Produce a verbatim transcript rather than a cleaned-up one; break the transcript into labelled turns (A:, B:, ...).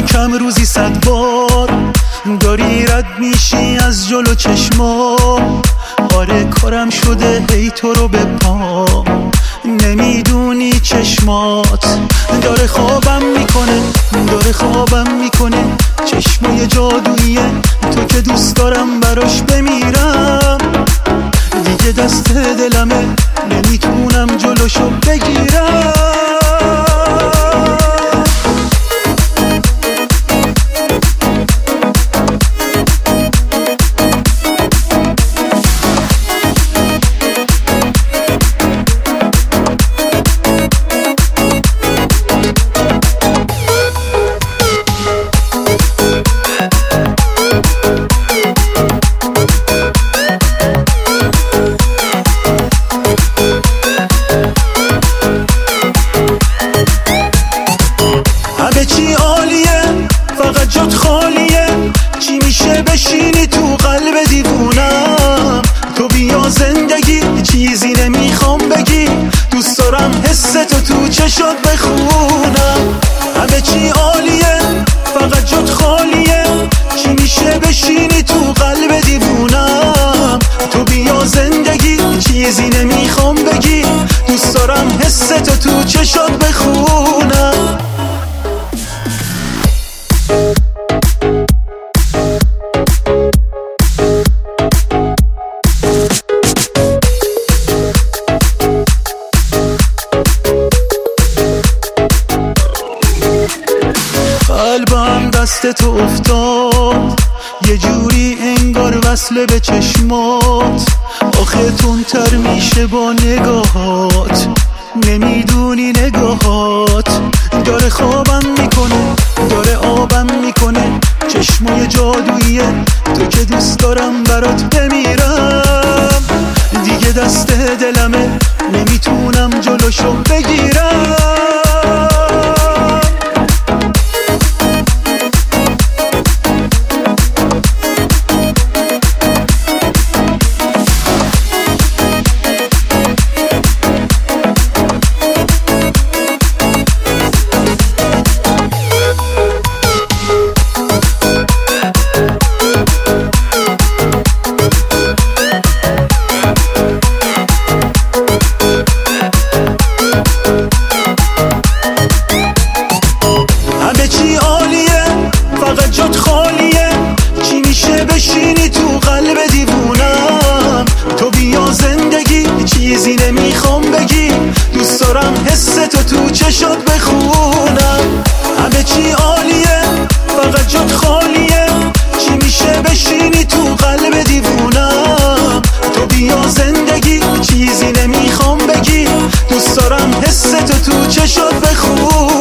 A: کم روزی صد بار داری رد میشی از جلو چشمام. آره کارم شده هی تو رو به پا، نمیدونی چشمات داره خوابم میکنه، داره خوابم میکنه. چشمای جادوییه تو که دوست دارم براش بمیرم. دیگه دست دلمه نمیتونم جلوشو بگیرم. چی عالیه فقط جات خالیه، چی میشه بشینی تو قلب دیوونم. تو بیا زندگی چیزی نمیخوام بگی، دوست دارم حس تو تو چشات بخونم. همه چی عالیه فقط جات خالیه، چی میشه بشینی تو قلب دیوونم. تو بیا زندگی چیزی نمیخوام بگی، دوست دارم حس تو تو چشات بخونم. قلبم دست تو افتاد یه جوری انگار وصله به چشمات. آخه تندتر میشه با نگاهات، نمیدونی نگاهات داره خوابم میکنه، داره آبم میکنه. چشمای جادوییه تو که دوست دارم برات بمیرم. دیگه دست دلمه نمیتونم جلوشو بگیرم. چی عالیه فقط جات خالیه، چی میشه بشینی تو قلب دیوونم. تو بیا زندگی چیزی نمیخوام بگی، دوست دارم حس تو تو چشات بخونم. همه چی عالیه فقط جات خالیه، چی میشه بشینی تو قلب دیوونم. تو بیا زندگی چیزی نمیخوام بگی، دوست دارم حس تو تو چشات بخونم.